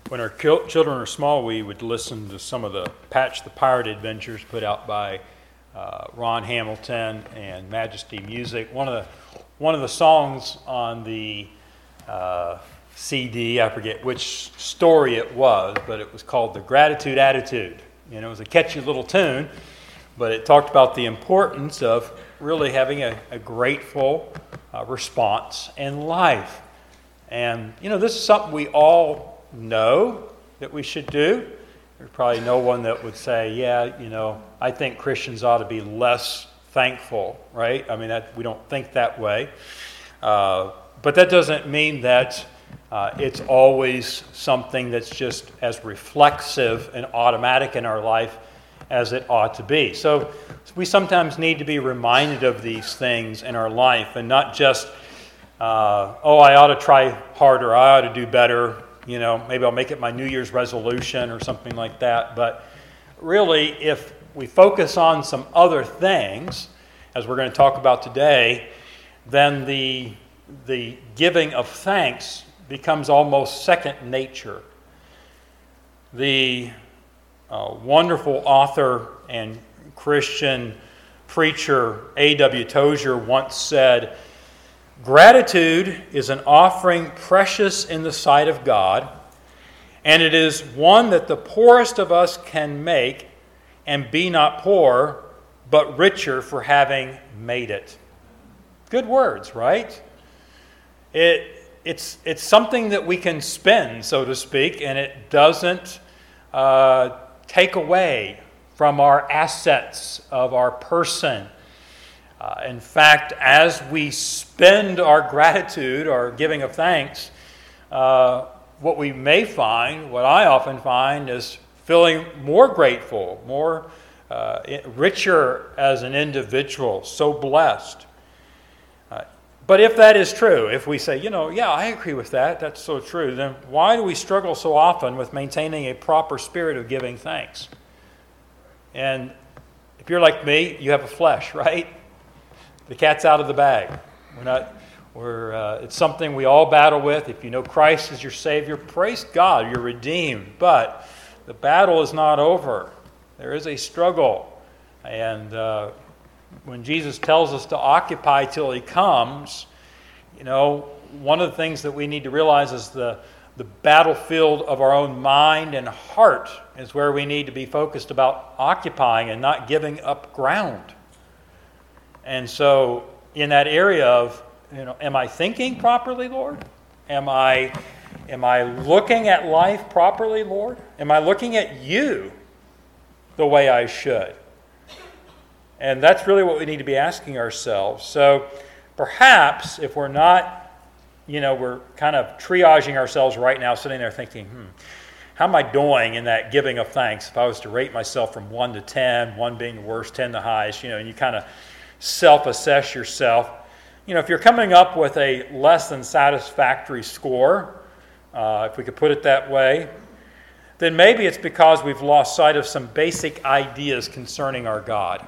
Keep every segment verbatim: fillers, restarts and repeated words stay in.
When our chil- children are small, we would listen to some of the Patch the Pirate adventures put out by uh, Ron Hamilton and Majesty Music. One of the one of the songs on the uh, C D, I forget which story it was, but it was called The Gratitude Attitude. You know, it was a catchy little tune, but it talked about the importance of really having a, a grateful uh, response in life. And, you know, this is something we all know that we should do. There's probably no one that would say, yeah, you know, I think Christians ought to be less thankful, right? I mean, that we don't think that way. Uh, but that doesn't mean that uh, it's always something that's just as reflexive and automatic in our life as it ought to be. So we sometimes need to be reminded of these things in our life and not just, uh, oh, I ought to try harder, I ought to do better. You know, maybe I'll make it my New Year's resolution or something like that. But really, if we focus on some other things, as we're going to talk about today, then the, the giving of thanks becomes almost second nature. The uh, wonderful author and Christian preacher A W Tozer once said, "Gratitude is an offering precious in the sight of God, and it is one that the poorest of us can make and be not poor, but richer for having made it." Good words, right? It, it's, it's something that we can spend, so to speak, and it doesn't uh, take away from our assets of our person. Uh, in fact, as we spend our gratitude, our giving of thanks, uh, what we may find, what I often find, is feeling more grateful, more uh, richer as an individual, so blessed. Uh, but if that is true, if we say, you know, yeah, I agree with that, that's so true, then why do we struggle so often with maintaining a proper spirit of giving thanks? And if you're like me, you have a flesh, right? The cat's out of the bag. We're not. We're. Uh, it's something we all battle with. If you know Christ as your Savior, praise God, you're redeemed. But the battle is not over. There is a struggle, and uh, when Jesus tells us to occupy till He comes, you know, one of the things that we need to realize is the the battlefield of our own mind and heart is where we need to be focused about occupying and not giving up ground. And so in that area of, you know, am I thinking properly, Lord? Am I am I looking at life properly, Lord? Am I looking at you the way I should? And that's really what we need to be asking ourselves. So perhaps if we're not, you know, we're kind of triaging ourselves right now, sitting there thinking, hmm, how am I doing in that giving of thanks? If I was to rate myself from one to ten, one being the worst, ten the highest, you know, and you kind of self-assess yourself. You know, if you're coming up with a less than satisfactory score, uh, if we could put it that way, then maybe it's because we've lost sight of some basic ideas concerning our God.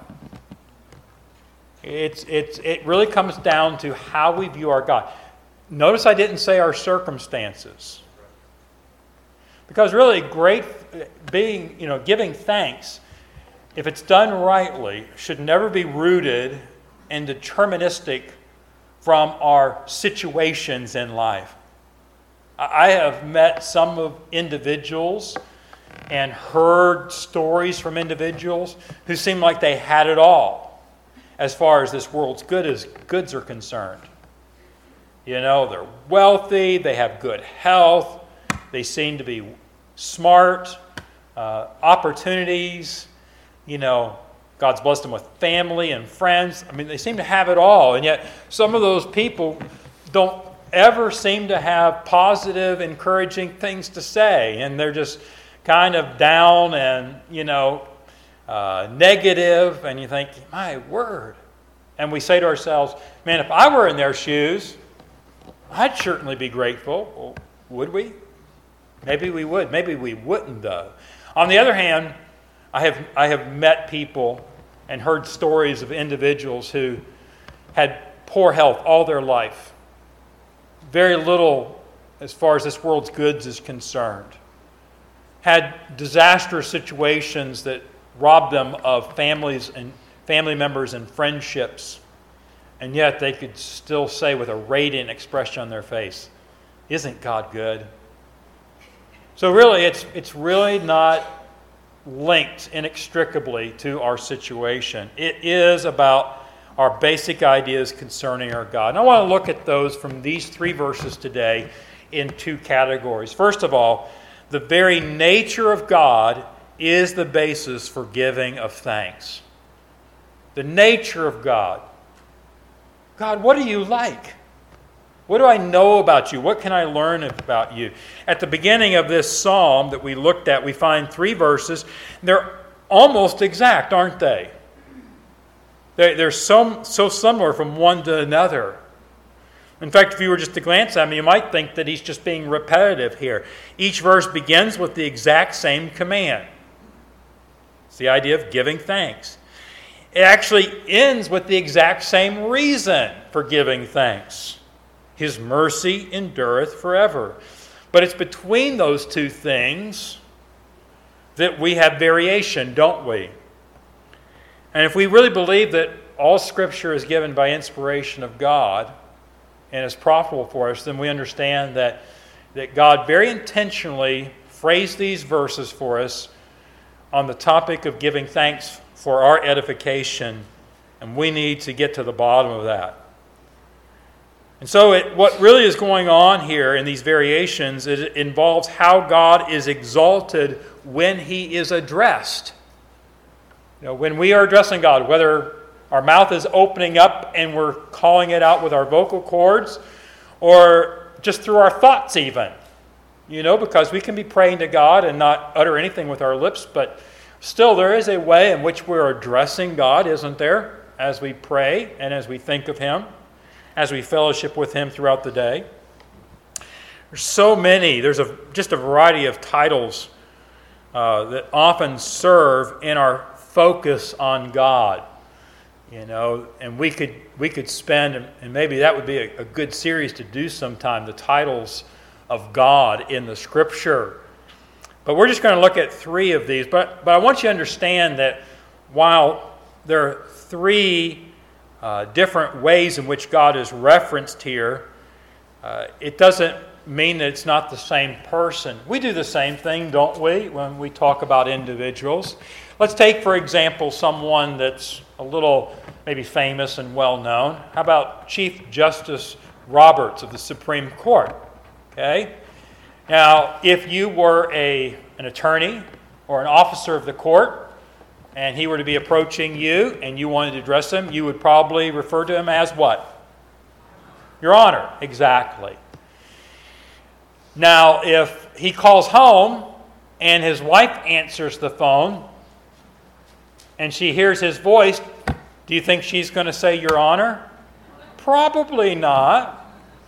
It's, it's, it really comes down to how we view our God. Notice I didn't say our circumstances. Because really, great being, you know, giving thanks, if it's done rightly, should never be rooted and deterministic from our situations in life. I have met some of individuals and heard stories from individuals who seem like they had it all as far as this world's good as goods are concerned. You know, they're wealthy, they have good health, they seem to be smart, uh, opportunities. You know, God's blessed them with family and friends. I mean, they seem to have it all. And yet, some of those people don't ever seem to have positive, encouraging things to say. And they're just kind of down and, you know, uh, negative. And you think, my word. And we say to ourselves, man, if I were in their shoes, I'd certainly be grateful. Well, would we? Maybe we would. Maybe we wouldn't, though. On the other hand, I have I have met people and heard stories of individuals who had poor health all their life. Very little as far as this world's goods is concerned. had disastrous situations that robbed them of families and family members and friendships, and yet they could still say with a radiant expression on their face, "Isn't God good?" So really, it's it's really not linked inextricably to our situation. It is about our basic ideas concerning our God. And I want to look at those from these three verses today in two categories. First of all, the very nature of God is the basis for giving of thanks. The nature of God. God, what are you like? What do I know about you? What can I learn about you? At the beginning of this psalm that we looked at, we find three verses. They're almost exact, aren't they? They're so, so similar from one to another. In fact, if you were just to glance at them, you might think that he's just being repetitive here. Each verse begins with the exact same command. It's the idea of giving thanks. It actually ends with the exact same reason for giving thanks. His mercy endureth forever. But it's between those two things that we have variation, don't we? And if we really believe that all Scripture is given by inspiration of God and is profitable for us, then we understand that, that God very intentionally phrased these verses for us on the topic of giving thanks for our edification, and we need to get to the bottom of that. And so it, what really is going on here in these variations, it involves how God is exalted when He is addressed. You know, when we are addressing God, whether our mouth is opening up and we're calling it out with our vocal cords, or just through our thoughts even. You know, because we can be praying to God and not utter anything with our lips, but still there is a way in which we're addressing God, isn't there? As we pray and as we think of Him, as we fellowship with Him throughout the day. There's so many, there's a, just a variety of titles uh, that often serve in our focus on God, you know, and we could we could spend, and maybe that would be a, a good series to do sometime, the titles of God in the Scripture. But we're just going to look at three of these. But but I want you to understand that while there are three uh, different ways in which God is referenced here, uh, it doesn't mean that it's not the same person. We do the same thing, don't we, when we talk about individuals? Let's take, for example, someone that's a little maybe famous and well-known. How about Chief Justice Roberts of the Supreme Court? Okay? Now, if you were a, an attorney or an officer of the court, and he were to be approaching you and you wanted to address him, you would probably refer to him as what? Your Honor. Exactly. Now, if he calls home and his wife answers the phone and she hears his voice, do you think she's going to say, Your Honor? Probably not.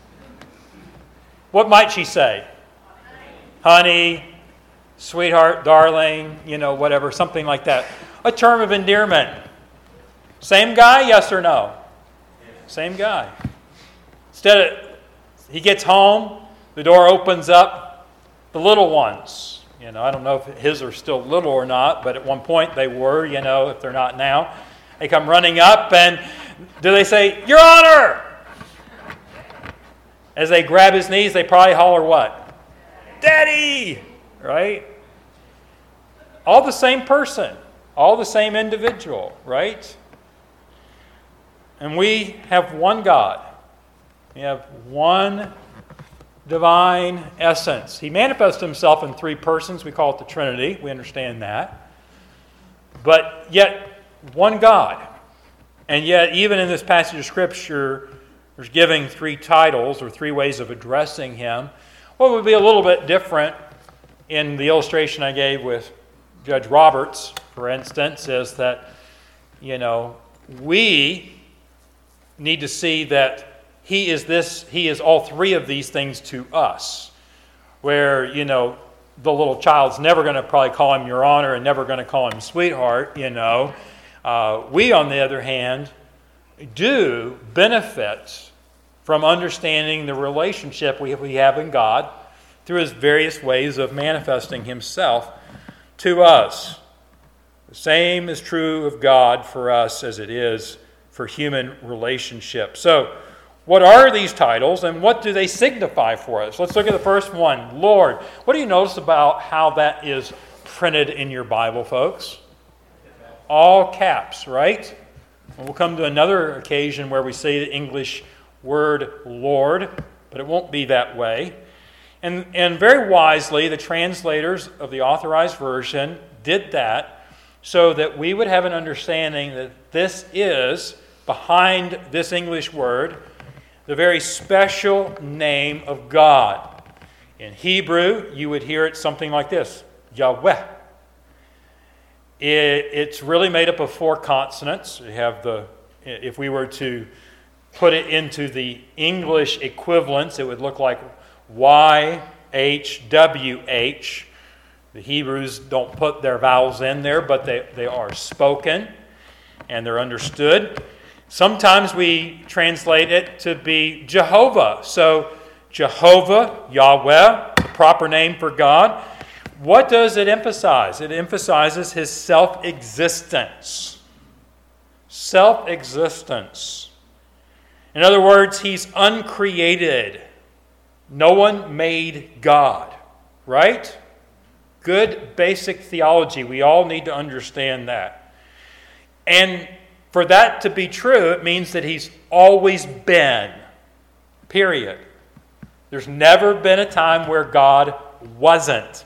What might she say? Honey, sweetheart, darling, you know, whatever, something like that. A term of endearment. Same guy, yes or no? Same guy. Instead of, he gets home, the door opens up, the little ones. You know, I don't know if his are still little or not, but at one point they were, you know, if they're not now. They come running up and do they say, Your Honor? As they grab his knees, they probably holler what? Daddy! Right? All the same person. All the same individual, right? And we have one God. We have one divine essence. He manifests himself in three persons. We call it the Trinity. We understand that. But yet, one God. And yet, even in this passage of Scripture, there's giving three titles or three ways of addressing Him. What would be a little bit different in the illustration I gave with Judge Roberts, for instance, is that, you know, we need to see that He is this, He is all three of these things to us. Where, you know, the little child's never going to probably call Him Your Honor and never going to call Him sweetheart, you know. Uh, we, on the other hand, do benefit from understanding the relationship we we have in God through his various ways of manifesting himself to us. The same is true of God for us as it is for human relationships. So, what are these titles and what do they signify for us? Let's look at the first one, Lord. What do you notice about how that is printed in your Bible, folks? All caps, right? And we'll come to another occasion where we say the English word Lord, but it won't be that way. And, and very wisely, the translators of the Authorized Version did that so that we would have an understanding that this is, behind this English word, the very special name of God. In Hebrew, you would hear it something like this, Yahweh. It, it's really made up of four consonants. You have the, if we were to put it into the English equivalents, it would look like Y H W H. The Hebrews don't put their vowels in there, but they, they are spoken and they're understood. Sometimes we translate it to be Jehovah. So Jehovah, Yahweh, the proper name for God. What does it emphasize? It emphasizes his self-existence. Self-existence. In other words, he's uncreated. No one made God, right? Good basic theology. We all need to understand that. And for that to be true, it means that he's always been, period. There's never been a time where God wasn't.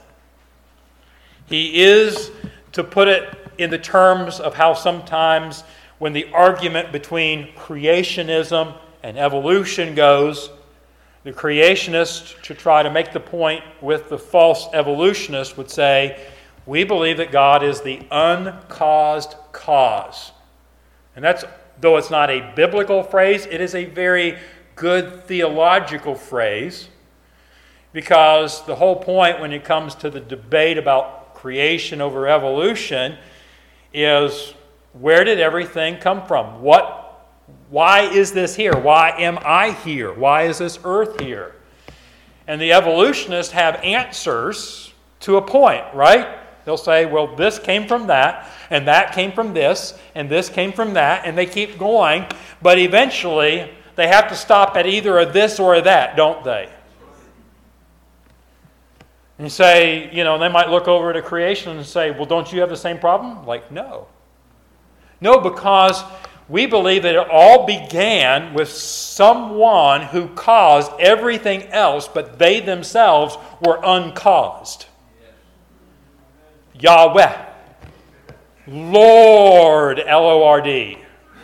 He is, to put it in the terms of how sometimes when the argument between creationism and evolution goes, the creationists, to try to make the point with the false evolutionists, would say, we believe that God is the uncaused cause. And that's, though it's not a biblical phrase, it is a very good theological phrase, because the whole point when it comes to the debate about creation over evolution is, where did everything come from? What, why is this here? Why am I here? Why is this earth here? And the evolutionists have answers to a point, right? They'll say, well, this came from that, and that came from this, and this came from that, and they keep going. But eventually, they have to stop at either a this or a that, don't they? And say, you know, they might look over to creation and say, well, don't you have the same problem? Like, no. No, because we believe that it all began with someone who caused everything else, but they themselves were uncaused. Yahweh. Lord, L O R D.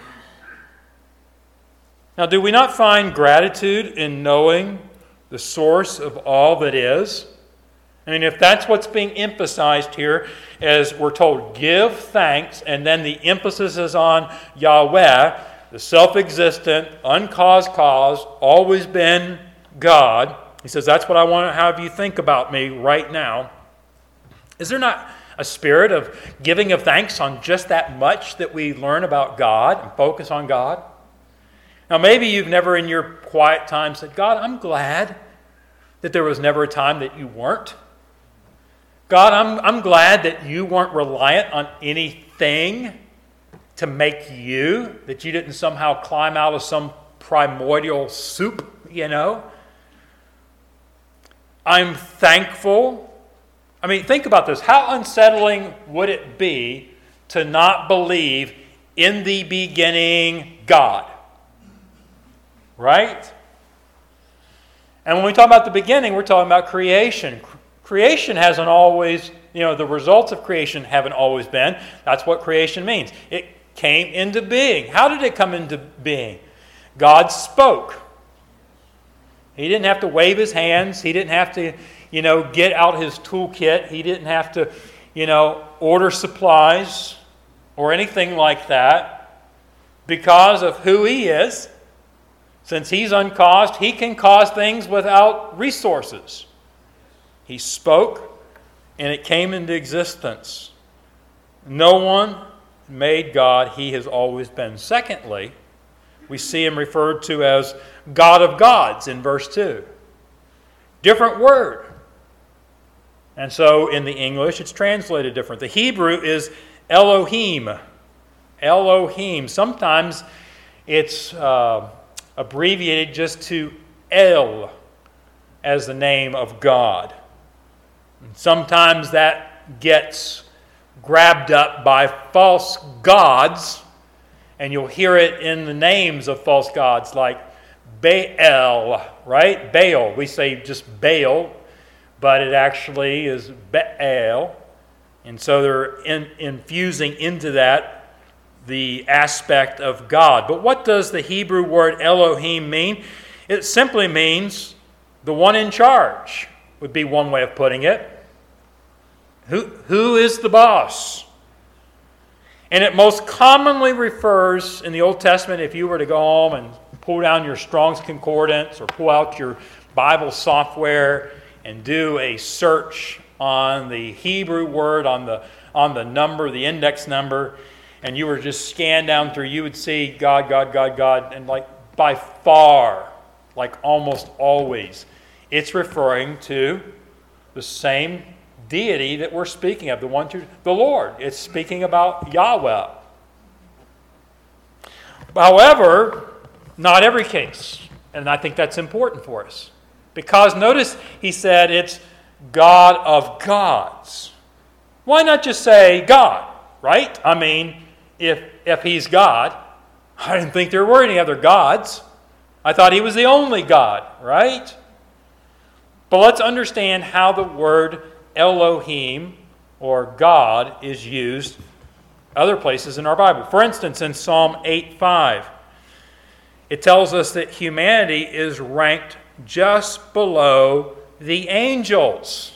Now, do we not find gratitude in knowing the source of all that is? I mean, if that's what's being emphasized here, as we're told, give thanks, and then the emphasis is on Yahweh, the self-existent, uncaused cause, always been God. He says, that's what I want to have you think about me right now. Is there not a spirit of giving of thanks on just that much that we learn about God and focus on God? Now, maybe you've never in your quiet time said, God, I'm glad that there was never a time that you weren't. God, I'm, I'm glad that you weren't reliant on anything to make you, that you didn't somehow climb out of some primordial soup, you know. I'm thankful. I mean, think about this. How unsettling would it be to not believe in the beginning God? Right? And when we talk about the beginning, we're talking about creation. Creation hasn't always, you know, the results of creation haven't always been. That's what creation means. It came into being. How did it come into being? God spoke. He didn't have to wave his hands. He didn't have to, you know, get out his toolkit. He didn't have to, you know, order supplies or anything like that. Because of who he is, since he's uncaused, he can cause things without resources. He spoke, and it came into existence. No one made God. He has always been. Secondly, we see him referred to as God of gods in verse two. Different word. And so in the English, it's translated different. The Hebrew is Elohim. Elohim. Sometimes it's uh, abbreviated just to El as the name of God. And sometimes that gets grabbed up by false gods, and you'll hear it in the names of false gods like Baal, right? Baal. We say just Baal, but it actually is Baal. And so they're in, infusing into that the aspect of God. But what does the Hebrew word Elohim mean? It simply means the one in charge, would be one way of putting it. Who, who is the boss? And it most commonly refers in the Old Testament, if you were to go home and pull down your Strong's Concordance or pull out your Bible software and do a search on the Hebrew word, on the, on the number, the index number, and you were just scan down through, you would see God, God, God, God, and like by far, like almost always, it's referring to the same deity that we're speaking of, the one to the Lord. It's speaking about Yahweh. However, not every case, and I think that's important for us, because notice he said it's God of gods. Why not just say God, right? I mean, if if he's God, I didn't think there were any other gods. I thought he was the only God, right? But let's understand how the word Elohim or God is used other places in our Bible. For instance, in Psalm eight five, it tells us that humanity is ranked just below the angels.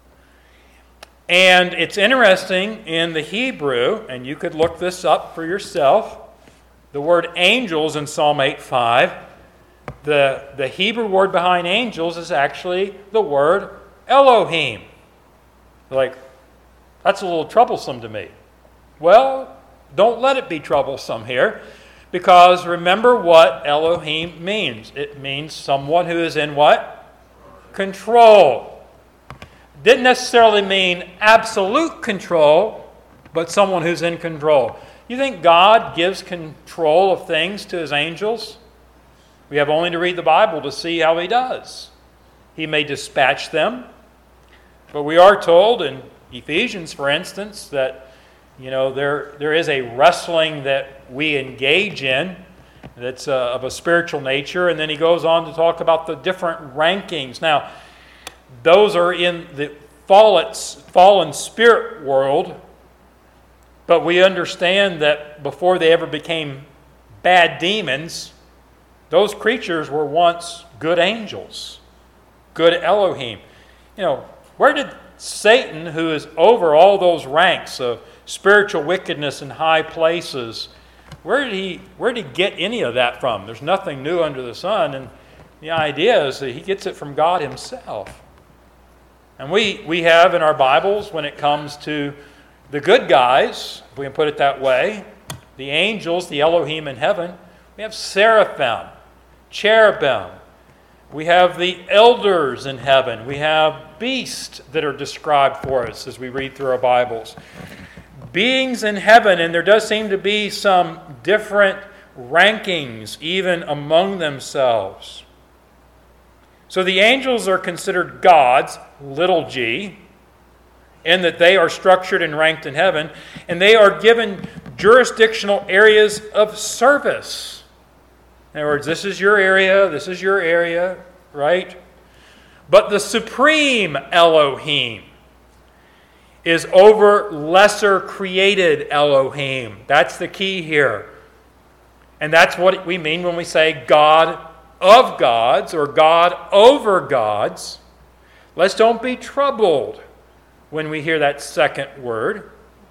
And it's interesting in the Hebrew, and you could look this up for yourself, the word angels in Psalm eight five, the, the Hebrew word behind angels is actually the word Elohim. Like, that's a little troublesome to me. Well, don't let it be troublesome here, because remember what Elohim means. It means someone who is in what? Control. Didn't necessarily mean absolute control, but someone who's in control. You think God gives control of things to his angels? We have only to read the Bible to see how he does. He may dispatch them, but we are told in Ephesians, for instance, that you know there there is a wrestling that we engage in that's uh, of a spiritual nature, and then he goes on to talk about the different rankings. Now, those are in the fallen, fallen spirit world, but we understand that before they ever became bad demons, those creatures were once good angels, good Elohim. You know, where did Satan, who is over all those ranks of spiritual wickedness in high places, where did he where did he get any of that from? There's nothing new under the sun, and the idea is that he gets it from God himself. And we, we have in our Bibles, when it comes to the good guys, if we can put it that way, the angels, the Elohim in heaven, we have seraphim, cherubim. We have the elders in heaven. We have beasts that are described for us as we read through our Bibles. Beings in heaven, and there does seem to be some different rankings even among themselves. So the angels are considered gods, little g, in that they are structured and ranked in heaven, and they are given jurisdictional areas of service. In other words, this is your area, this is your area, right? But the supreme Elohim is over lesser created Elohim. That's the key here. And that's what we mean when we say God of gods or God over gods. Let's don't be troubled when we hear that second word.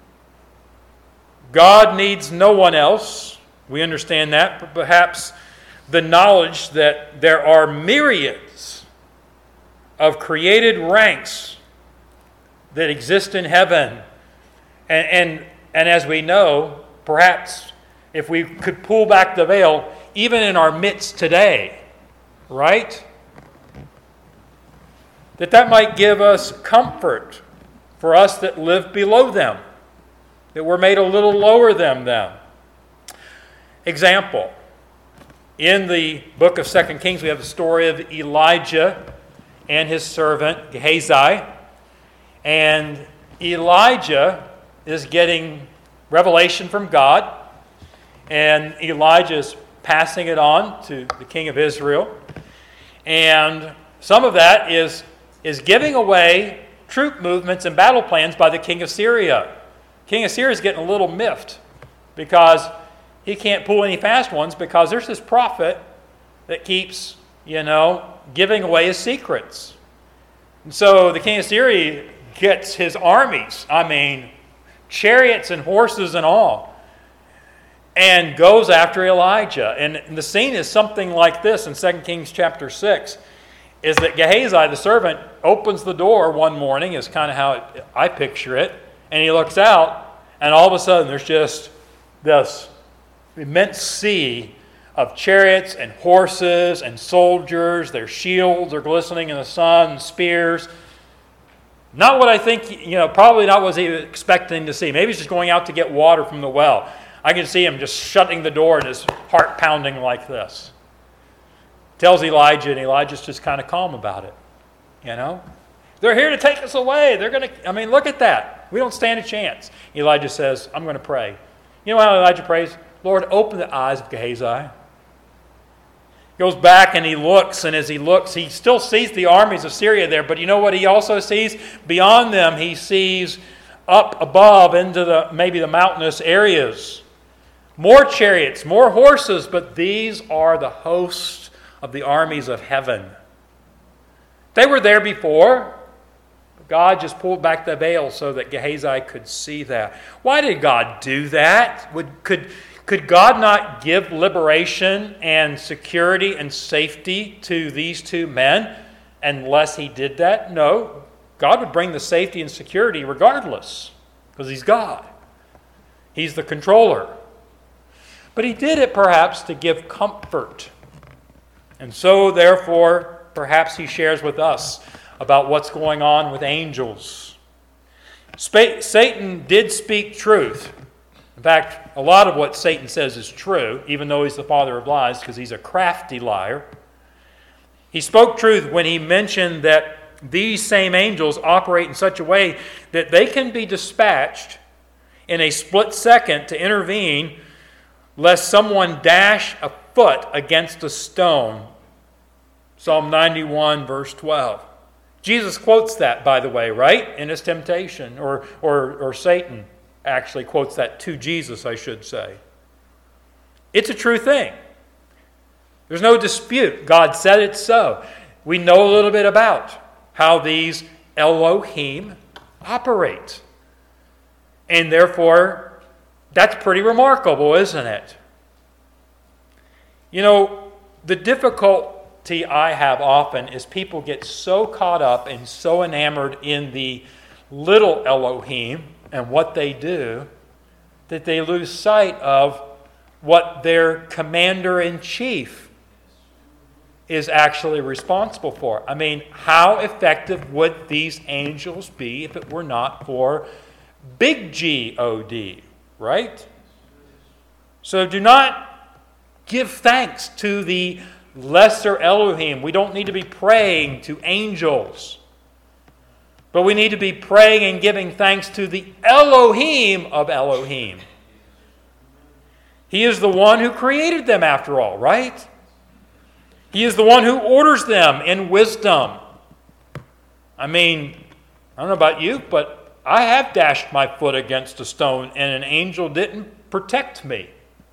God needs no one else. We understand that, but perhaps the knowledge that there are myriads of created ranks that exist in heaven. And, and, and as we know, perhaps if we could pull back the veil, even in our midst today, right? that that might give us comfort for us that live below them, that we're made a little lower than them. Example, in the book of Second Kings, we have the story of Elijah and his servant Gehazi. And Elijah is getting revelation from God, and Elijah is passing it on to the king of Israel. And some of that is, is giving away troop movements and battle plans by the king of Syria. King of Syria is getting a little miffed because he can't pull any fast ones, because there's this prophet that keeps, you know, giving away his secrets. And so the king of Syria gets his armies, I mean, chariots and horses and all, and goes after Elijah. And the scene is something like this in Second Kings chapter six, is that Gehazi, the servant, opens the door one morning, is kind of how it, I picture it, and he looks out, and all of a sudden there's just this immense sea of chariots and horses and soldiers. Their shields are glistening in the sun, spears. Not what I think, you know, probably not what he was expecting to see. Maybe he's just going out to get water from the well. I can see him just shutting the door and his heart pounding like this. Tells Elijah, and Elijah's just kind of calm about it. You know? They're here to take us away. They're going to, I mean, look at that. We don't stand a chance. Elijah says, I'm going to pray. You know how Elijah prays? Lord, open the eyes of Gehazi. Goes back and he looks, and as he looks, he still sees the armies of Syria there, but you know what he also sees? Beyond them, he sees up above into the maybe the mountainous areas. More chariots, more horses, but these are the hosts of the armies of heaven. They were there before. God just pulled back the veil so that Gehazi could see that. Why did God do that? Would, could, could God not give liberation and security and safety to these two men unless he did that? No. God would bring the safety and security regardless, because he's God. He's the controller. But he did it perhaps to give comfort. And so, therefore, perhaps he shares with us about what's going on with angels. Satan did speak truth. In fact, a lot of what Satan says is true, even though he's the father of lies, because he's a crafty liar. He spoke truth when he mentioned that these same angels operate in such a way that they can be dispatched in a split second to intervene lest someone dash a foot against a stone. Psalm ninety-one, verse twelve. Jesus quotes that, by the way, right? In his temptation, or, or, or Satan actually quotes that to Jesus, I should say. It's a true thing. There's no dispute. God said it so. We know a little bit about how these Elohim operate. And therefore, that's pretty remarkable, isn't it? You know, the difficulty I have often is people get so caught up and so enamored in the little Elohim and what they do that they lose sight of what their commander-in-chief is actually responsible for. I mean, how effective would these angels be if it were not for big G O D, right? So do not give thanks to the lesser Elohim. We don't need to be praying to angels, but we need to be praying and giving thanks to the Elohim of Elohim. He is the one who created them, after all, right? He is the one who orders them in wisdom. I mean, I don't know about you, but I have dashed my foot against a stone and an angel didn't protect me.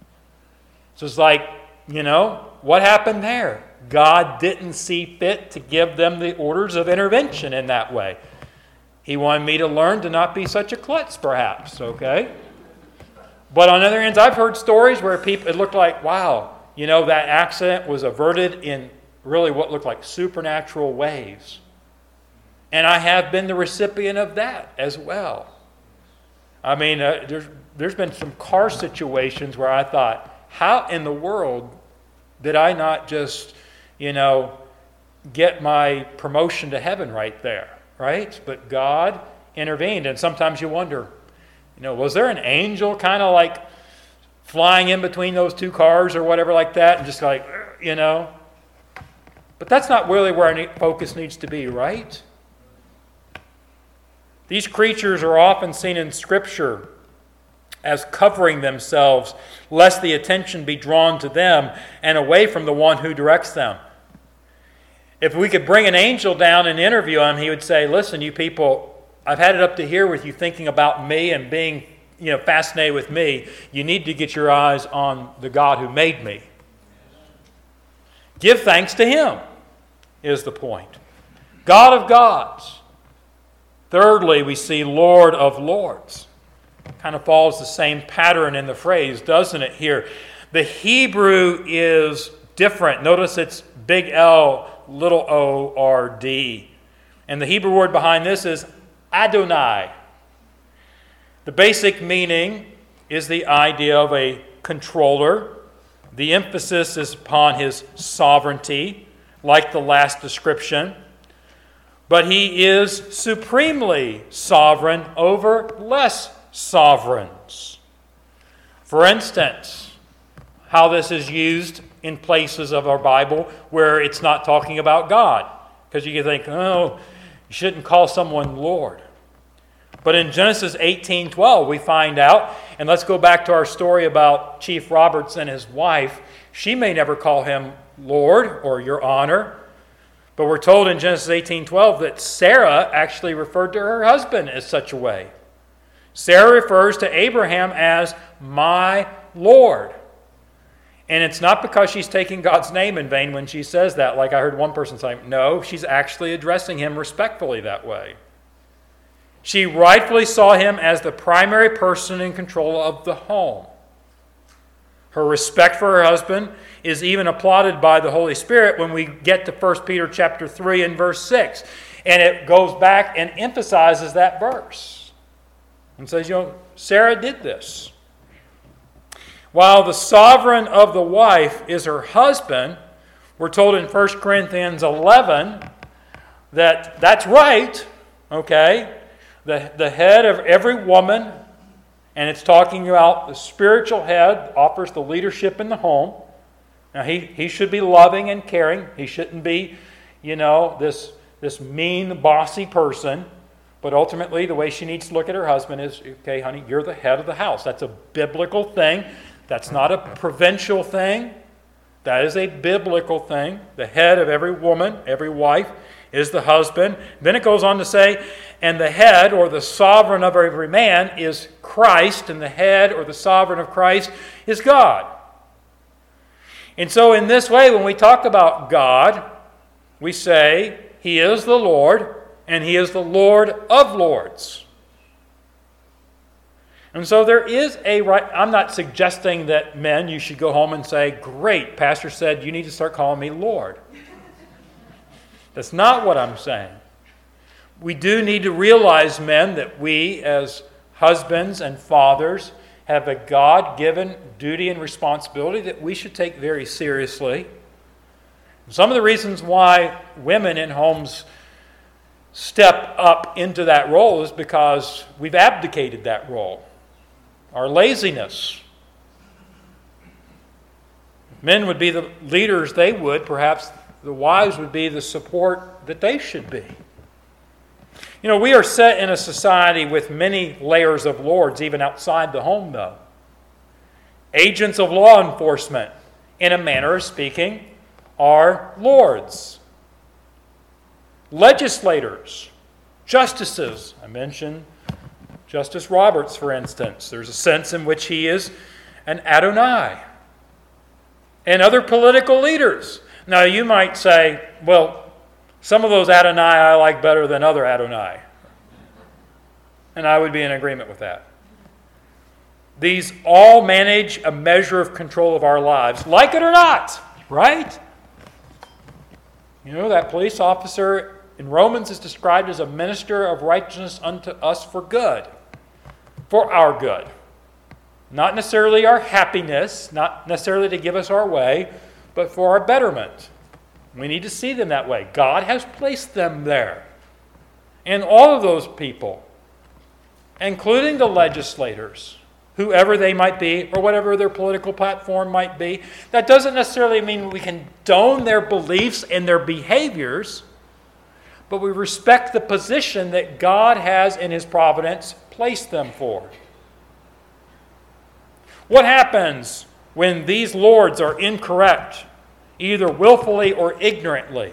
So it's like, you know, what happened there? God didn't see fit to give them the orders of intervention in that way. He wanted me to learn to not be such a klutz, perhaps, okay? But on the other hand, I've heard stories where people, it looked like, wow, you know, that accident was averted in really what looked like supernatural ways. And I have been the recipient of that as well. I mean, uh, there's there's been some car situations where I thought, how in the world did I not just, you know, get my promotion to heaven right there, right? But God intervened. And sometimes you wonder, you know, was there an angel kind of like flying in between those two cars or whatever like that, and just like, you know? But that's not really where our focus needs to be, right? These creatures are often seen in Scripture as covering themselves, lest the attention be drawn to them and away from the one who directs them. If we could bring an angel down and interview him, he would say, listen, you people, I've had it up to here with you thinking about me and being, you know, fascinated with me. You need to get your eyes on the God who made me. Give thanks to him, is the point. God of gods. Thirdly, we see Lord of lords. Kind of follows the same pattern in the phrase, doesn't it, here? The Hebrew is different. Notice it's big L, little o, R, D. And the Hebrew word behind this is Adonai. The basic meaning is the idea of a controller. The emphasis is upon his sovereignty, like the last description. But he is supremely sovereign over less sovereigns. For instance, how this is used in places of our Bible where it's not talking about God. Because you can think, oh, you shouldn't call someone Lord. But in Genesis eighteen twelve, we find out, and let's go back to our story about Chief Roberts and his wife. She may never call him Lord or Your Honor. But we're told in Genesis eighteen twelve that Sarah actually referred to her husband as such a way. Sarah refers to Abraham as my Lord. And it's not because she's taking God's name in vain when she says that, like I heard one person say. No, she's actually addressing him respectfully that way. She rightfully saw him as the primary person in control of the home. Her respect for her husband is even applauded by the Holy Spirit when we get to First Peter chapter three and verse six. And it goes back and emphasizes that verse. And says, you know, Sarah did this. While the sovereign of the wife is her husband, we're told in First Corinthians eleven that that's right, okay? The, the head of every woman, and it's talking about the spiritual head, offers the leadership in the home. Now, he, he should be loving and caring. He shouldn't be, you know, this, this mean, bossy person. But ultimately, the way she needs to look at her husband is, okay, honey, you're the head of the house. That's a biblical thing. That's not a provincial thing. That is a biblical thing. The head of every woman, every wife, is the husband. Then it goes on to say, and the head or the sovereign of every man is Christ, and the head or the sovereign of Christ is God. And so in this way, when we talk about God, we say he is the Lord, and he is the Lord of lords. And so there is a right. I'm not suggesting that men, you should go home and say, great, Pastor said you need to start calling me Lord. That's not what I'm saying. We do need to realize, men, that we as husbands and fathers have a God-given duty and responsibility that we should take very seriously. Some of the reasons why women in homes step up into that role is because we've abdicated that role. Our laziness. Men would be the leaders they would, perhaps the wives would be the support that they should be. You know, we are set in a society with many layers of lords, even outside the home, though. Agents of law enforcement, in a manner of speaking, are lords. Legislators, justices, I mentioned Justice Roberts, for instance. There's a sense in which he is an Adonai. And other political leaders. Now, you might say, well, some of those Adonai I like better than other Adonai. And I would be in agreement with that. These all manage a measure of control of our lives, like it or not, right? You know, that police officer in Romans is described as a minister of righteousness unto us for good, for our good. Not necessarily our happiness, not necessarily to give us our way, but for our betterment. We need to see them that way. God has placed them there. And all of those people, including the legislators, whoever they might be, or whatever their political platform might be, that doesn't necessarily mean we condone their beliefs and their behaviors, but we respect the position that God has in His providence placed them for. What happens when these lords are incorrect, either willfully or ignorantly?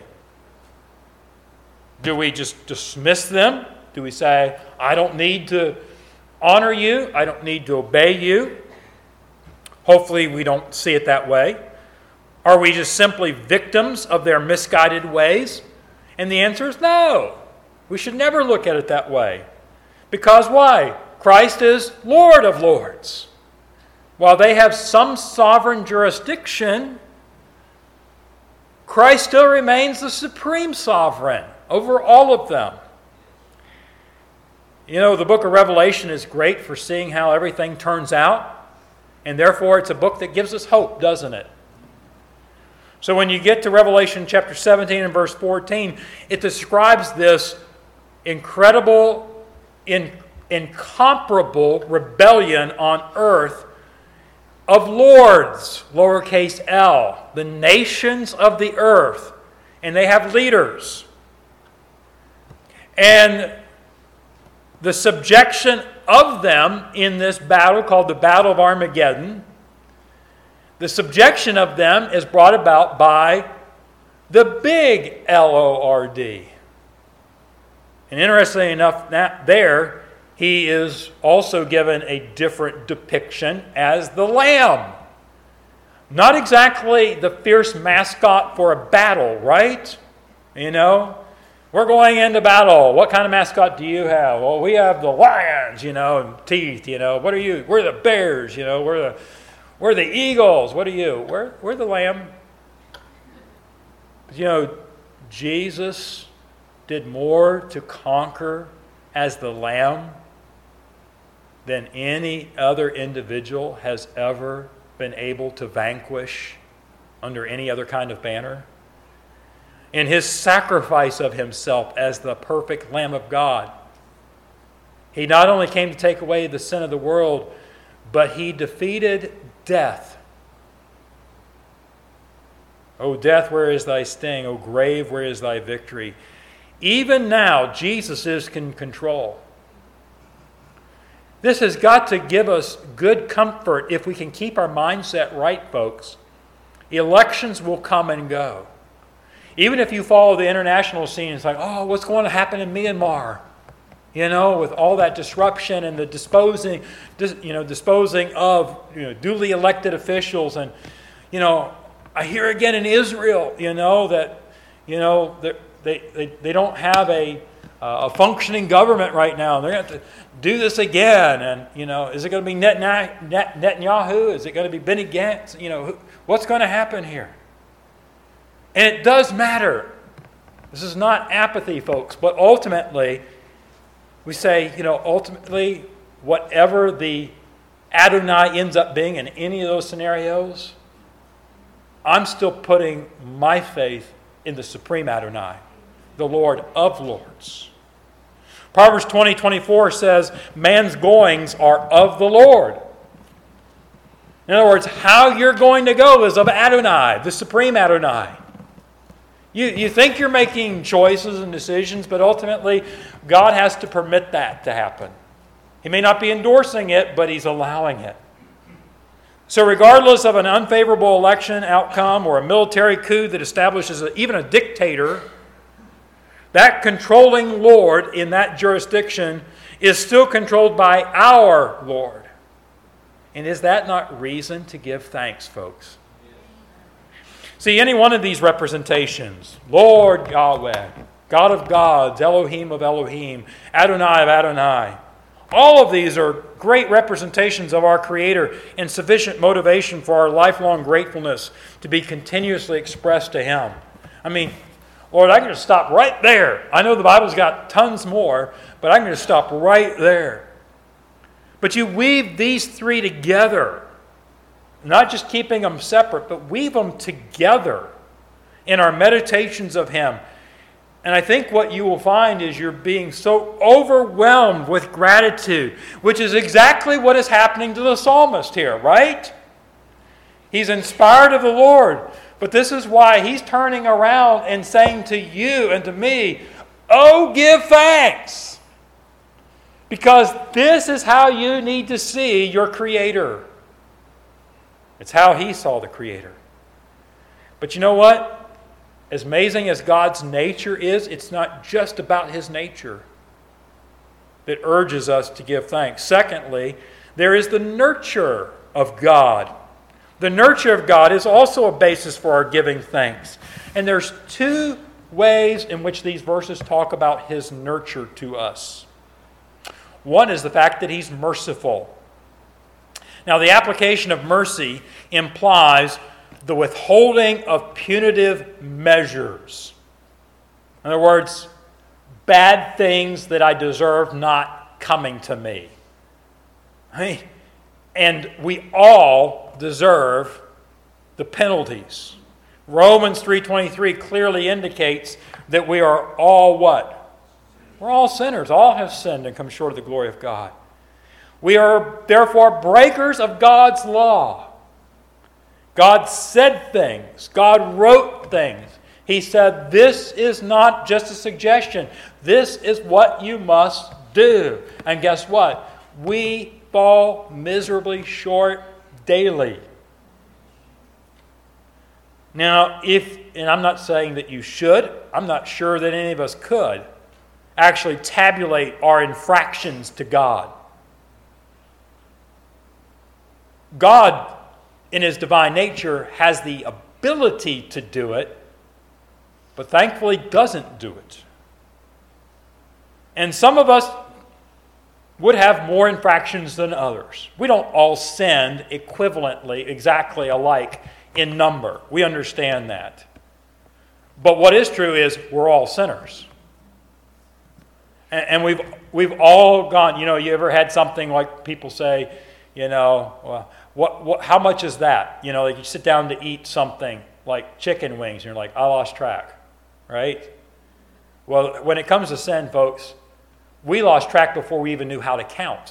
Do we just dismiss them? Do we say, I don't need to honor you, I don't need to obey you? Hopefully we don't see it that way. Are we just simply victims of their misguided ways? And the answer is no. We should never look at it that way. Because why? Christ is Lord of Lords. While they have some sovereign jurisdiction, Christ still remains the supreme sovereign over all of them. You know, the book of Revelation is great for seeing how everything turns out, and therefore it's a book that gives us hope, doesn't it? So when you get to Revelation chapter seventeen and verse fourteen, it describes this incredible, in, incomparable rebellion on earth of lords, lowercase l, the nations of the earth, and they have leaders. And the subjection of them in this battle called the Battle of Armageddon, the subjection of them is brought about by the big L O R D. And interestingly enough, that there, he is also given a different depiction as the Lamb. Not exactly the fierce mascot for a battle, right? You know, we're going into battle. What kind of mascot do you have? Well, we have the lions, you know, and teeth, you know. What are you? We're the bears, you know. We're the we're the eagles. What are you? We're we're the lamb. You know, Jesus did more to conquer as the lamb than any other individual has ever been able to vanquish under any other kind of banner. In his sacrifice of himself as the perfect Lamb of God, he not only came to take away the sin of the world, but he defeated death. O death, where is thy sting? O grave, where is thy victory? Even now, Jesus is in control. This has got to give us good comfort if we can keep our mindset right, folks. Elections will come and go. Even if you follow the international scene, it's like, oh, what's going to happen in Myanmar? You know, with all that disruption and the disposing, you know, disposing of you know, duly elected officials. And, you know, I hear again in Israel, you know, that, you know, they, they, they don't have a, uh, a functioning government right now. They're going to have to do this again. And, you know, is it going to be Netanyahu? Is it going to be Benny Gantz? You know, what's going to happen here? And it does matter. This is not apathy, folks, but ultimately, we say, you know, ultimately, whatever the Adonai ends up being in any of those scenarios, I'm still putting my faith in the supreme Adonai, the Lord of Lords. Proverbs twenty twenty-four says, man's goings are of the Lord. In other words, how you're going to go is of Adonai, the supreme Adonai. You, you think you're making choices and decisions, but ultimately God has to permit that to happen. He may not be endorsing it, but He's allowing it. So regardless of an unfavorable election outcome or a military coup that establishes a, even a dictator, that controlling Lord in that jurisdiction is still controlled by our Lord. And is that not reason to give thanks, folks? See, any one of these representations, Lord Yahweh, God of gods, Elohim of Elohim, Adonai of Adonai, all of these are great representations of our Creator and sufficient motivation for our lifelong gratefulness to be continuously expressed to Him. I mean, Lord, I can just stop right there. I know the Bible's got tons more, but I can just stop right there. But you weave these three together. Not just keeping them separate, but weave them together in our meditations of Him. And I think what you will find is you're being so overwhelmed with gratitude, which is exactly what is happening to the psalmist here, right? He's inspired of the Lord. But this is why he's turning around and saying to you and to me, oh, give thanks. Because this is how you need to see your Creator. It's how He saw the Creator. But you know what? As amazing as God's nature is, it's not just about His nature that urges us to give thanks. Secondly, there is the nurture of God. The nurture of God is also a basis for our giving thanks. And there's two ways in which these verses talk about His nurture to us. One is the fact that He's merciful. Now, the application of mercy implies the withholding of punitive measures. In other words, bad things that I deserve not coming to me. I mean, and we all deserve the penalties. Romans three twenty-three clearly indicates that we are all what? We're all sinners. All have sinned and come short of the glory of God. We are therefore breakers of God's law. God said things. God wrote things. He said, this is not just a suggestion. This is what you must do. And guess what? We fall miserably short daily. Now, if, and I'm not saying that you should, I'm not sure that any of us could actually tabulate our infractions to God. God, in His divine nature, has the ability to do it, but thankfully doesn't do it. And some of us would have more infractions than others. We don't all sin equivalently, exactly alike in number. We understand that. But what is true is we're all sinners. And, and we've we've all gone, you know, you ever had something like people say, you know, well, what, what, how much is that? You know, like you sit down to eat something like chicken wings, and you're like, I lost track, right? Well, when it comes to sin, folks, we lost track before we even knew how to count.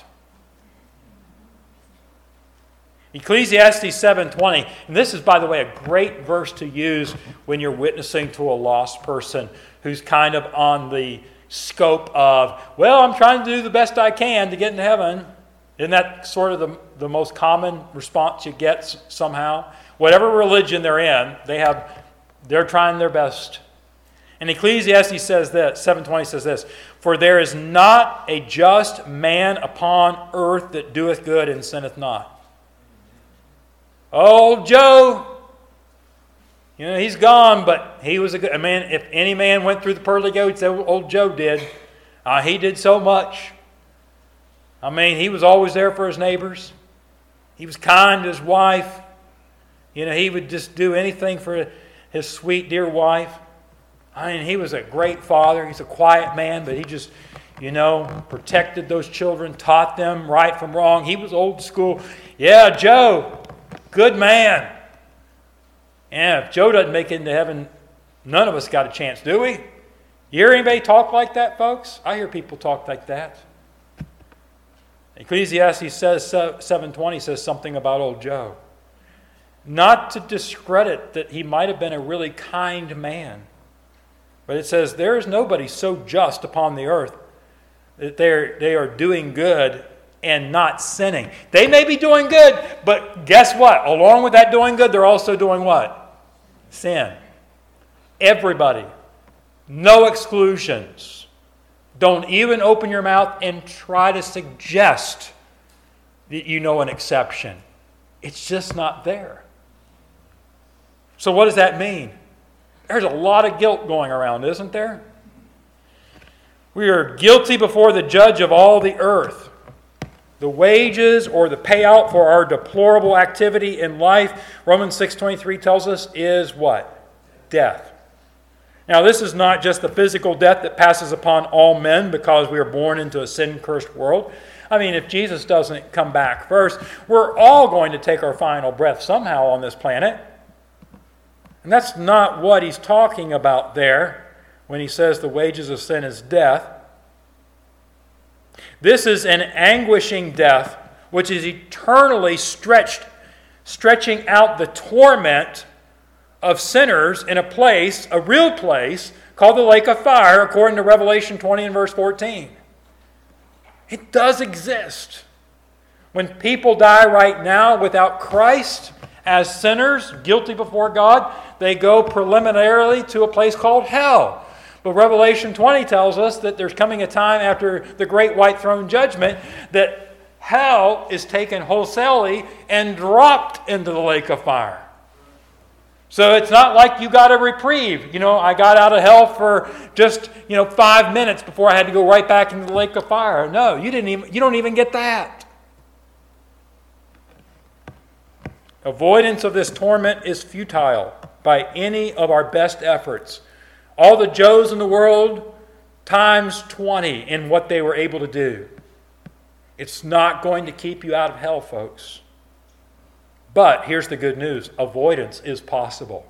Ecclesiastes seven twenty, and this is, by the way, a great verse to use when you're witnessing to a lost person who's kind of on the scope of, well, I'm trying to do the best I can to get into heaven. Isn't that sort of the, the most common response you get somehow? Whatever religion they're in, they have, they're trying their best. And Ecclesiastes says this, seven twenty says this, for there is not a just man upon earth that doeth good and sinneth not. Old Joe, you know, he's gone, but he was a good man. If any man went through the pearly gates, old Joe did. Uh, he did so much. I mean, he was always there for his neighbors. He was kind to his wife. You know, he would just do anything for his sweet, dear wife. I mean, he was a great father. He's a quiet man, but he just, you know, protected those children, taught them right from wrong. He was old school. Yeah, Joe, good man. Yeah, if Joe doesn't make it into heaven, none of us got a chance, do we? You hear anybody talk like that, folks? I hear people talk like that. Ecclesiastes says seven twenty says something about old Joe. Not to discredit that he might have been a really kind man, but it says there is nobody so just upon the earth that they're, they are doing good and not sinning. They may be doing good, but guess what? Along with that doing good, they're also doing what? Sin. Everybody. No exclusions. Don't even open your mouth and try to suggest that you know an exception. It's just not there. So what does that mean? There's a lot of guilt going around, isn't there? We are guilty before the judge of all the earth. The wages or the payout for our deplorable activity in life, Romans six twenty-three tells us, is what? Death. Now, this is not just the physical death that passes upon all men because we are born into a sin-cursed world. I mean, if Jesus doesn't come back first, we're all going to take our final breath somehow on this planet. And that's not what he's talking about there when he says the wages of sin is death. This is an anguishing death which is eternally stretched, stretching out the torment of sinners in a place, a real place, called the lake of fire, according to Revelation twenty and verse fourteen. It does exist. When people die right now without Christ as sinners, guilty before God, they go preliminarily to a place called hell. But Revelation twenty tells us that there's coming a time after the great white throne judgment that hell is taken wholesalely and dropped into the lake of fire. So it's not like you got a reprieve. You know, I got out of hell for just, you know, five minutes before I had to go right back into the lake of fire. No, you didn't even, you don't even get that. Avoidance of this torment is futile by any of our best efforts. All the Joes in the world times twenty in what they were able to do. It's not going to keep you out of hell, folks. But here's the good news. Avoidance is possible.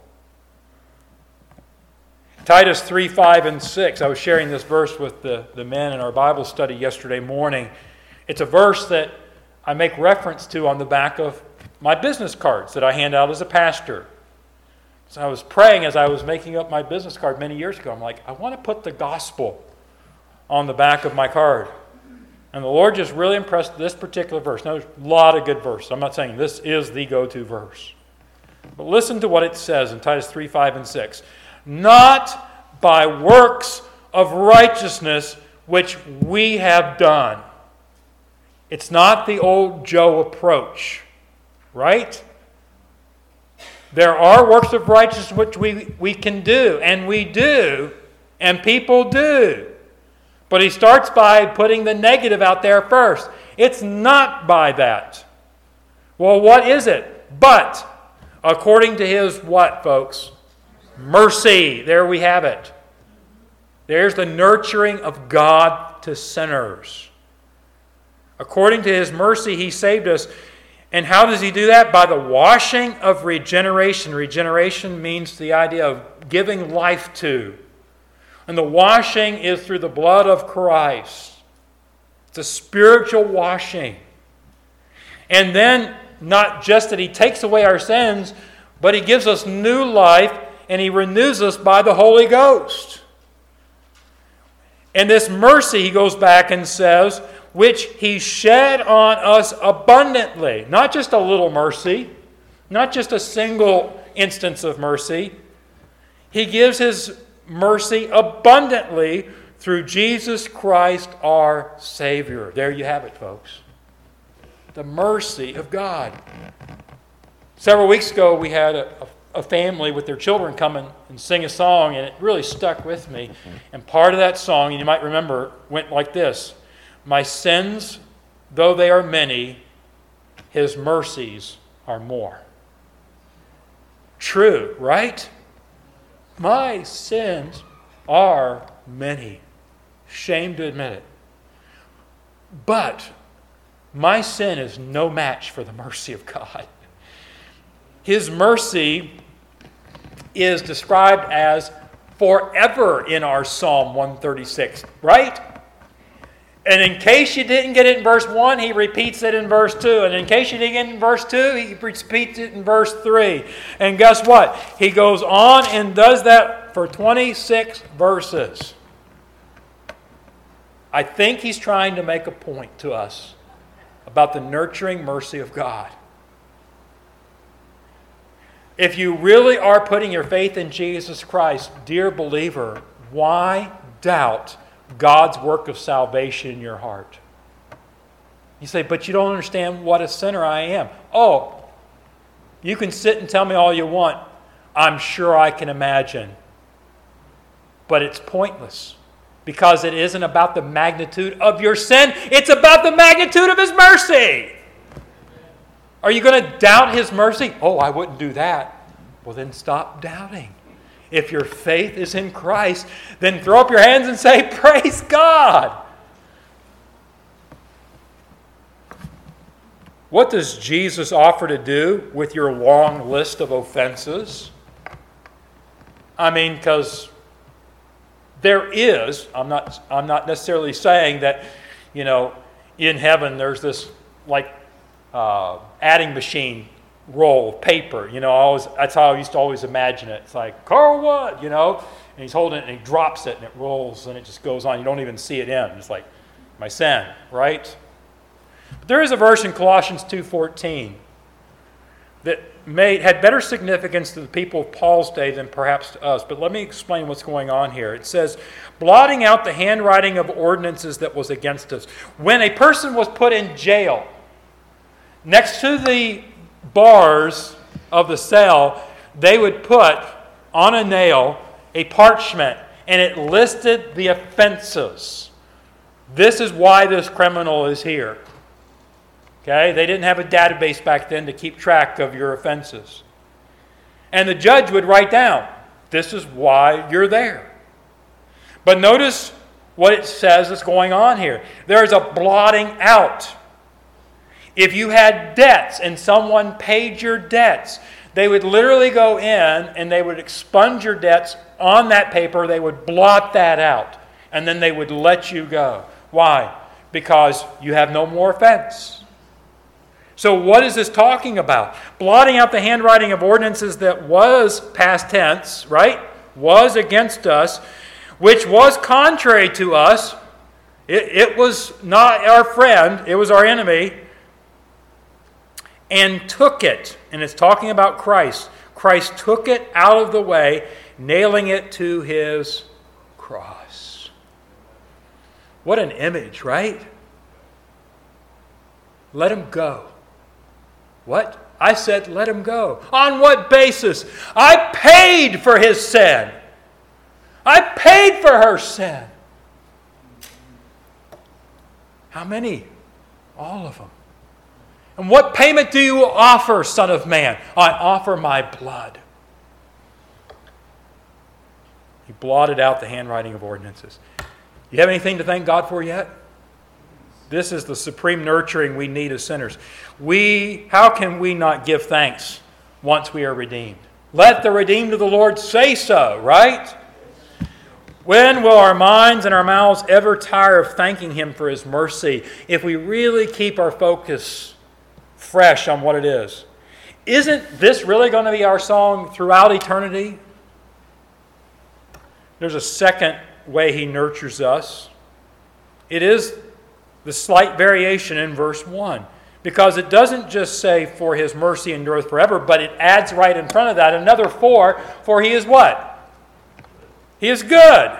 Titus three, five, and six. I was sharing this verse with the, the men in our Bible study yesterday morning. It's a verse that I make reference to on the back of my business cards that I hand out as a pastor. So I was praying as I was making up my business card many years ago. I'm like, I want to put the gospel on the back of my card. And the Lord just really impressed this particular verse. Now, there's a lot of good verses. I'm not saying this is the go-to verse. But listen to what it says in Titus three, five, and six. Not by works of righteousness which we have done. It's not the old Joe approach, right? There are works of righteousness which we, we can do, and we do, and people do. But he starts by putting the negative out there first. It's not by that. Well, what is it? But, according to his what, folks? Mercy. There we have it. There's the nurturing of God to sinners. According to his mercy, he saved us. And how does he do that? By the washing of regeneration. Regeneration means the idea of giving life to. And the washing is through the blood of Christ. It's a spiritual washing. And then, not just that he takes away our sins, but he gives us new life and he renews us by the Holy Ghost. And this mercy, he goes back and says, which he shed on us abundantly. Not just a little mercy, not just a single instance of mercy. He gives his mercy abundantly through Jesus Christ our Savior. There you have it, folks. The mercy of God. Several weeks ago, we had a, a family with their children come and, and sing a song, and it really stuck with me. And part of that song, and you might remember, went like this. My sins, though they are many, his mercies are more. True, right? My sins are many. Shame to admit it. But my sin is no match for the mercy of God. His mercy is described as forever in our Psalm one thirty-six, right? And in case you didn't get it in verse one, he repeats it in verse two. And in case you didn't get it in verse two, he repeats it in verse three. And guess what? He goes on and does that for twenty-six verses. I think he's trying to make a point to us about the nurturing mercy of God. If you really are putting your faith in Jesus Christ, dear believer, why doubt God's work of salvation in your heart? You say, but you don't understand what a sinner I am. Oh, you can sit and tell me all you want. I'm sure I can imagine. But it's pointless because it isn't about the magnitude of your sin. It's about the magnitude of his mercy. Are you going to doubt his mercy? Oh, I wouldn't do that. Well, then stop doubting. If your faith is in Christ, then throw up your hands and say, praise God. What does Jesus offer to do with your long list of offenses? I mean, because there is, I'm not, I'm not necessarily saying that, you know, in heaven there's this like uh, adding machine roll of paper. You know, I always, that's how I used to always imagine it. It's like, Carl Wood, you know, and he's holding it and he drops it and it rolls and it just goes on. You don't even see it end. It's like, my sin, right? But there is a verse in Colossians two fourteen that made, had better significance to the people of Paul's day than perhaps to us. But let me explain what's going on here. It says, blotting out the handwriting of ordinances that was against us. When a person was put in jail, next to the bars of the cell, they would put on a nail a parchment, and it listed the offenses. This is why this criminal is here. Okay? They didn't have a database back then to keep track of your offenses. And the judge would write down, this is why you're there. But notice what it says is going on here. There is a blotting out. If you had debts and someone paid your debts, they would literally go in and they would expunge your debts on that paper. They would blot that out. And then they would let you go. Why? Because you have no more offense. So what is this talking about? Blotting out the handwriting of ordinances that was past tense, right? Was against us, which was contrary to us. It, it was not our friend, it was our enemy. And took it, and it's talking about Christ. Christ took it out of the way, nailing it to his cross. What an image, right? Let him go. What? I said, let him go. On what basis? I paid for his sin. I paid for her sin. How many? All of them. And what payment do you offer, Son of Man? I offer my blood. He blotted out the handwriting of ordinances. You have anything to thank God for yet? This is the supreme nurturing we need as sinners. We, how can we not give thanks once we are redeemed? Let the redeemed of the Lord say so, right? When will our minds and our mouths ever tire of thanking Him for His mercy if we really keep our focus fresh on what it is? Isn't this really going to be our song throughout eternity? There's a second way He nurtures us. It is the slight variation in verse one. Because it doesn't just say, for His mercy endureth forever, but it adds right in front of that another for, for He is what? He is good.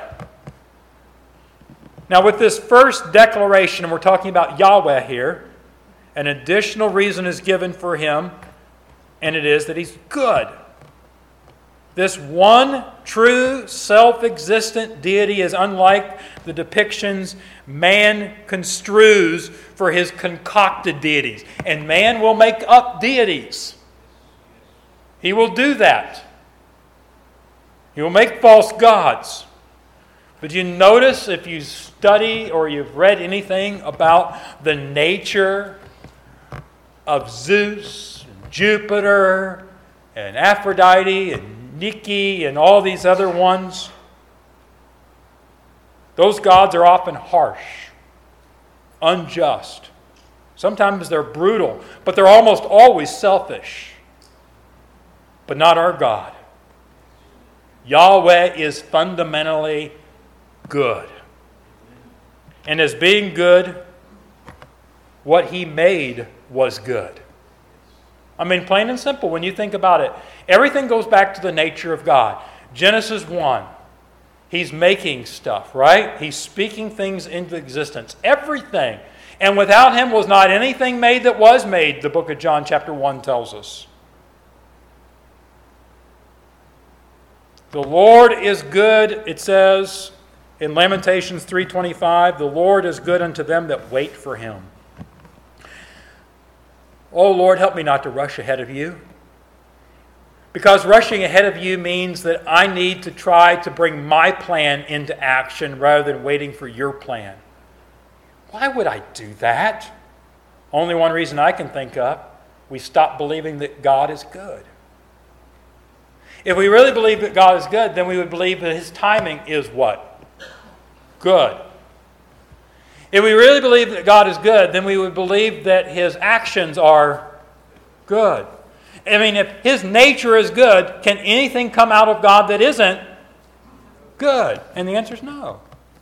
Now with this first declaration, and we're talking about Yahweh here, an additional reason is given for Him, and it is that He's good. This one true self-existent deity is unlike the depictions man construes for his concocted deities. And man will make up deities. He will do that. He will make false gods. But you notice, if you study or you've read anything about the nature of Zeus, and Jupiter, and Aphrodite, and Nike, and all these other ones, those gods are often harsh, unjust. Sometimes they're brutal, but they're almost always selfish. But not our God. Yahweh is fundamentally good. And as being good, what He made was good. I mean, plain and simple, when you think about it, everything goes back to the nature of God. Genesis one, He's making stuff, right? He's speaking things into existence. Everything. And without Him was not anything made that was made, the book of John chapter one tells us. The Lord is good, it says in Lamentations three twenty-five, the Lord is good unto them that wait for Him. Oh, Lord, help me not to rush ahead of You. Because rushing ahead of You means that I need to try to bring my plan into action rather than waiting for Your plan. Why would I do that? Only one reason I can think of. We stop believing that God is good. If we really believe that God is good, then we would believe that His timing is what? Good. If we really believe that God is good, then we would believe that His actions are good. I mean, if His nature is good, can anything come out of God that isn't good? And the answer is no.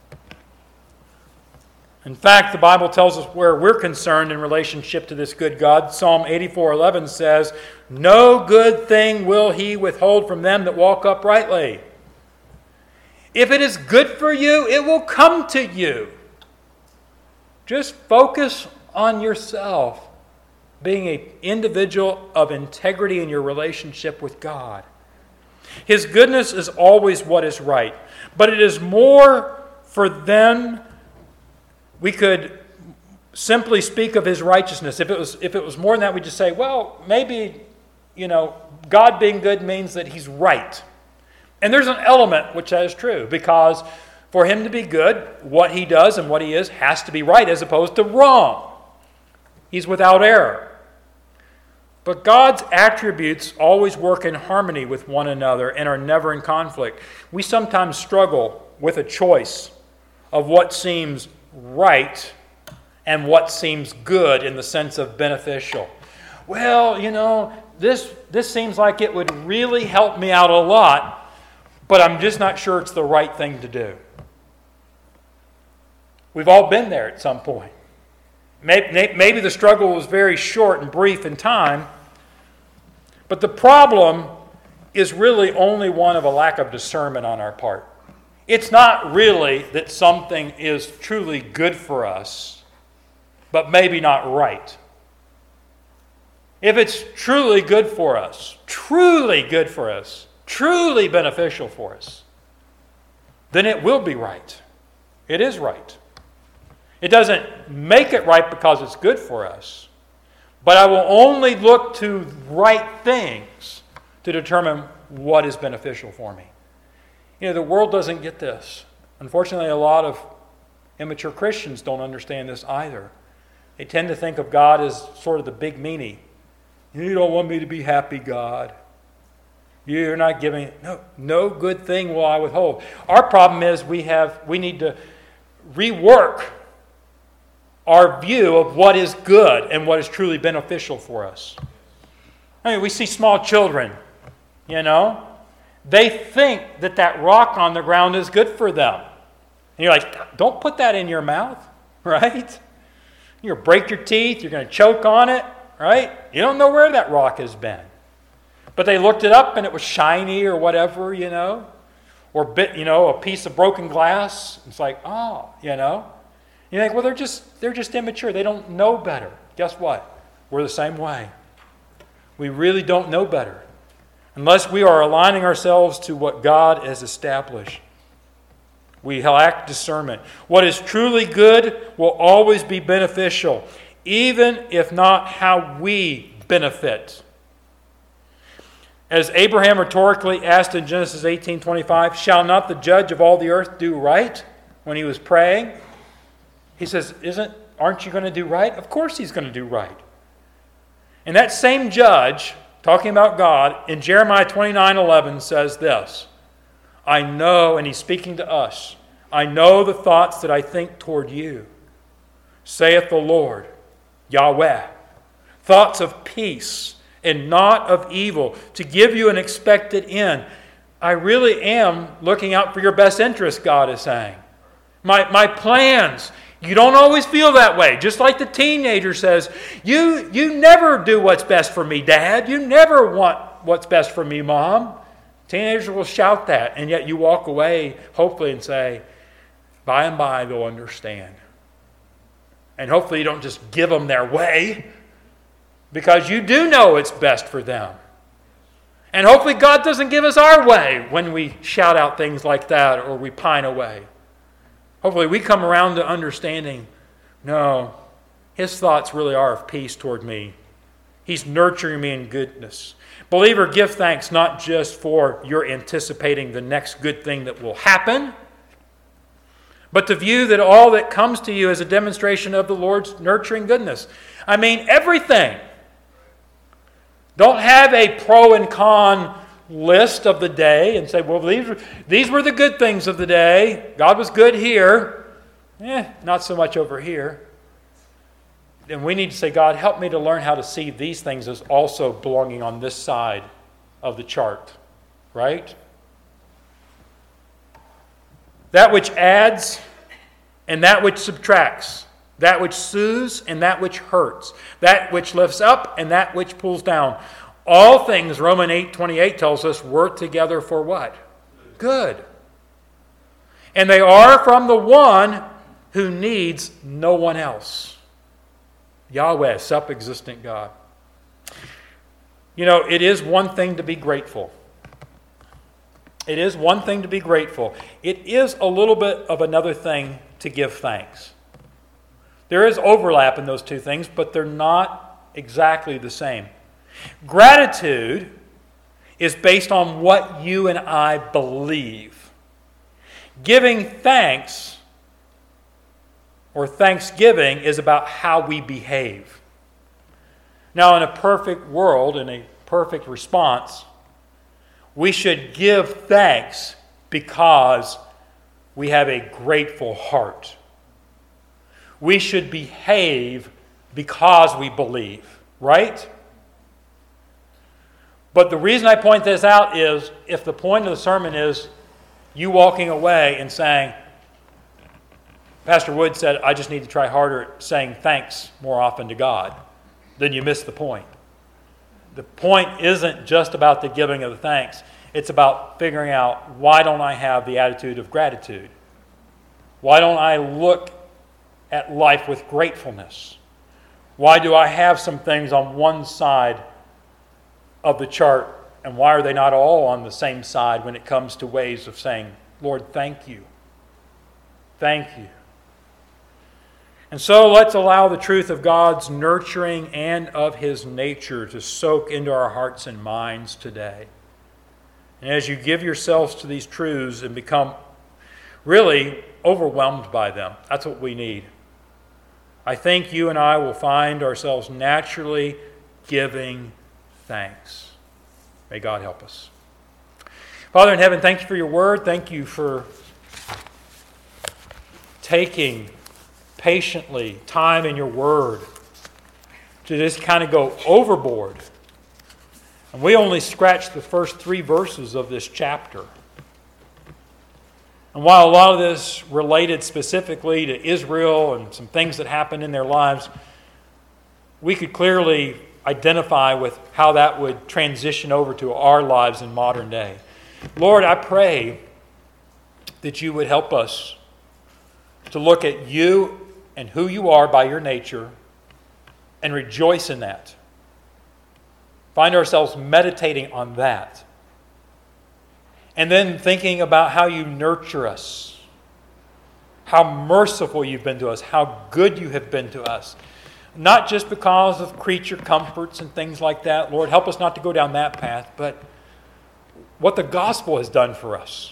In fact, the Bible tells us where we're concerned in relationship to this good God. Psalm eighty-four eleven says, "No good thing will He withhold from them that walk uprightly." If it is good for you, it will come to you. Just focus on yourself being an individual of integrity in your relationship with God. His goodness is always what is right, but it is more for them. We could simply speak of His righteousness. If it was, if it was more than that, we'd just say, well, maybe, you know, God being good means that He's right. And there's an element which that is true, because for Him to be good, what He does and what He is has to be right as opposed to wrong. He's without error. But God's attributes always work in harmony with one another and are never in conflict. We sometimes struggle with a choice of what seems right and what seems good in the sense of beneficial. Well, you know, this this seems like it would really help me out a lot, but I'm just not sure it's the right thing to do. We've all been there at some point. Maybe, maybe the struggle was very short and brief in time, but the problem is really only one of a lack of discernment on our part. It's not really that something is truly good for us, but maybe not right. If it's truly good for us, truly good for us, truly beneficial for us, then it will be right. It is right. It doesn't make it right because it's good for us, but I will only look to right things to determine what is beneficial for me. You know, the world doesn't get this. Unfortunately, a lot of immature Christians don't understand this either. They tend to think of God as sort of the big meanie. You don't want me to be happy, God. You're not giving, no, no good thing will I withhold. Our problem is we have, we need to rework our view of what is good and what is truly beneficial for us. I mean, we see small children, you know. They think that that rock on the ground is good for them. And you're like, don't put that in your mouth, right? You're going to break your teeth. You're going to choke on it, right? You don't know where that rock has been. But they looked it up and it was shiny or whatever, you know. Or, bit, you know, a piece of broken glass. It's like, oh, you know. You think, well, they're just they're just immature. They don't know better. Guess what? We're the same way. We really don't know better unless we are aligning ourselves to what God has established. We lack discernment. What is truly good will always be beneficial, even if not how we benefit. As Abraham rhetorically asked in Genesis eighteen twenty-five, "Shall not the judge of all the earth do right?" when he was praying. He says, Isn't, aren't you going to do right? Of course he's going to do right. And that same judge, talking about God, in Jeremiah twenty-nine eleven says this, "I know," and he's speaking to us, "I know the thoughts that I think toward you, saith the Lord, Yahweh, thoughts of peace and not of evil, to give you an expected end." I really am looking out for your best interest, God is saying. My, my plans. You don't always feel that way. Just like the teenager says, you, you never do what's best for me, Dad. You never want what's best for me, Mom. Teenagers will shout that, and yet you walk away, hopefully, and say, by and by they'll understand. And hopefully you don't just give them their way, because you do know it's best for them. And hopefully God doesn't give us our way when we shout out things like that or we pine away. Hopefully we come around to understanding, no, His thoughts really are of peace toward me. He's nurturing me in goodness. Believer, give thanks not just for your anticipating the next good thing that will happen, but to view that all that comes to you is a demonstration of the Lord's nurturing goodness. I mean, everything. Don't have a pro and con list of the day and say, well, these were, these were the good things of the day. God was good here. Eh, not so much over here. Then we need to say, God, help me to learn how to see these things as also belonging on this side of the chart. Right? That which adds and that which subtracts. That which soothes and that which hurts. That which lifts up and that which pulls down. All things, Romans eight twenty-eight tells us, work together for what? Good. And they are from the one who needs no one else. Yahweh, self-existent God. You know, it is one thing to be grateful. It is one thing to be grateful. It is a little bit of another thing to give thanks. There is overlap in those two things, but they're not exactly the same. Gratitude is based on what you and I believe. Giving thanks or thanksgiving is about how we behave. Now, in a perfect world, in a perfect response, we should give thanks because we have a grateful heart. We should behave because we believe, right? But the reason I point this out is if the point of the sermon is you walking away and saying, Pastor Wood said, I just need to try harder at saying thanks more often to God, then you miss the point. The point isn't just about the giving of the thanks. It's about figuring out, why don't I have the attitude of gratitude? Why don't I look at life with gratefulness? Why do I have some things on one side of the chart, and why are they not all on the same side when it comes to ways of saying, Lord, thank you. Thank you. And so let's allow the truth of God's nurturing and of His nature to soak into our hearts and minds today. And as you give yourselves to these truths and become really overwhelmed by them, that's what we need. I think you and I will find ourselves naturally giving thanks. May God help us. Father in heaven, thank you for your word. Thank you for taking patiently time in your word to just kind of go overboard. And we only scratched the first three verses of this chapter. And while a lot of this related specifically to Israel and some things that happened in their lives, we could clearly identify with how that would transition over to our lives in modern day. Lord, I pray that you would help us to look at you and who you are by your nature and rejoice in that. Find ourselves meditating on that. And then thinking about how you nurture us, how merciful you've been to us, how good you have been to us. Not just because of creature comforts and things like that. Lord, help us not to go down that path, but what the gospel has done for us.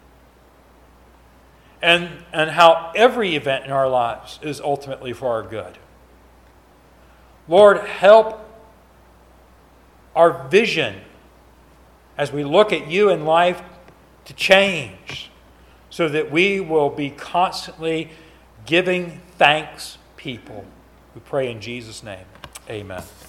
And, and how every event in our lives is ultimately for our good. Lord, help our vision as we look at you in life to change so that we will be constantly giving thanks people. We pray in Jesus' name. Amen.